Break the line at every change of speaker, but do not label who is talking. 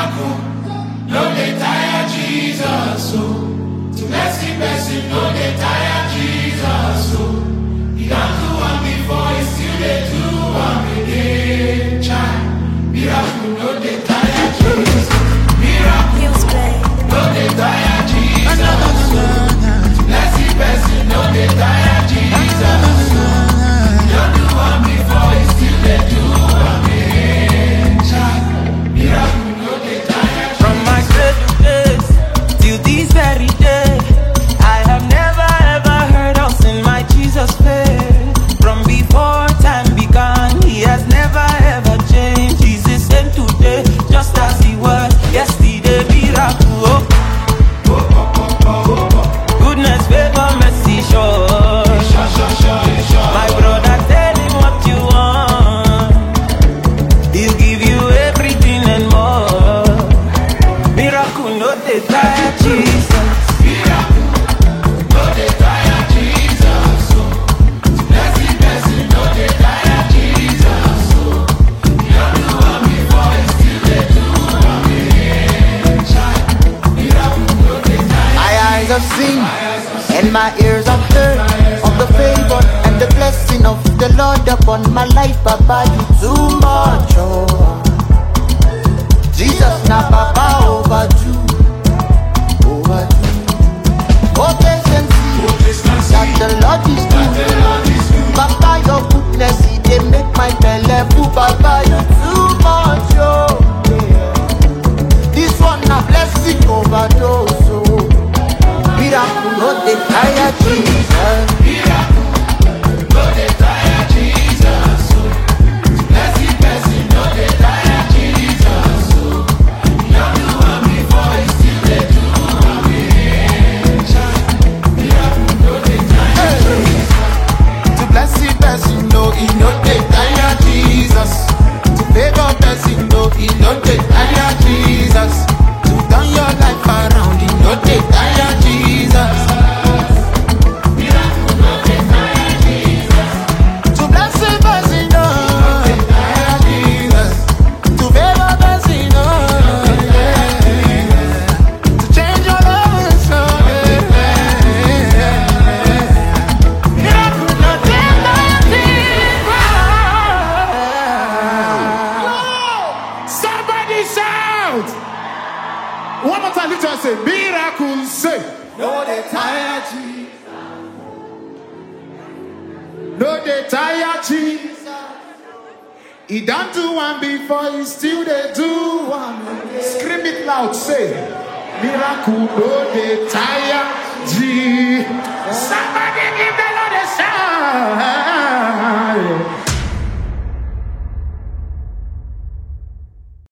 Miracle, no dey tire Jesus, so to blessing, blessing, no dey tire Jesus, so he done do one before, he still dey do one again. Child, miracle, no dey tire Jesus, miracle, no dey tire Jesus, so blessing, blessing, no dey tire Jesus, so he done do one before, he still dey do one again. Child, miracle.
From my cradle days till this very day, I have never ever heard or seen my Jesus face. From before time began, he has never ever changed. He's the same today, just as he was yesterday. Miracle, goodness, favor, mercy, sure. My brother, tell him what you want. He'll give you everything and more. Miracle, no dey tire Jesus.
Miracle, no dey tire Jesus. So, blessing, blessing, no dey tire Jesus. So, you don't do one before, you still dey do one again. Child, miracle, no dey tire.
My eyes have seen and my ears have heard of the favor and the blessing of the Lord upon my life. Papa, you too much, oh. Jesus, now Papa, overdue. Oh, taste and see that the Lord is good. Papa, your goodness, He dey make my belly full. Papa, you too much, oh. This one a blessing overdose, oh. Miracle, no dey tire Jesus.
Miracle, no dey tire Jesus. So, blessing, blessing, no dey tire Jesus. So, you don't do one before, you still dey do one again. Child, miracle, no dey tire Jesus.
To bless the person, no, he no dey tire Jesus. To favor person, no, he no dey tire Jesus. To turn your life around, he no dey tire Jesus.
Miracle, no dey tire Jesus.
To bless the person, no, he no dey tire Jesus. To favor person, no, to change your life, so
Miracle, no dey tire Jesus.
Somebody shout! One more time, let's say, miracle, say.
No dey tire Jesus.
No, they tire Jesus. He done do one before, he still they do one. Scream it loud, say, miracle, no, they tire Jesus.